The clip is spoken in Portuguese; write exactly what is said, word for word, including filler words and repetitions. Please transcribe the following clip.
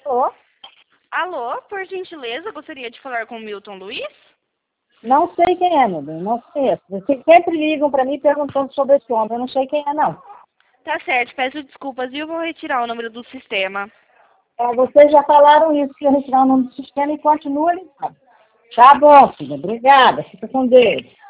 Tô. Alô, por gentileza, gostaria de falar com o Milton Luiz? Não sei quem é, meu bem, não conheço. Vocês sempre ligam para mim perguntando sobre esse homem, eu não sei quem é, não. Tá certo, peço desculpas e eu vou retirar o número do sistema. É, vocês já falaram isso, que eu retirar o nome do sistema e continua ligando. Tá bom, filha, obrigada, fica com Deus.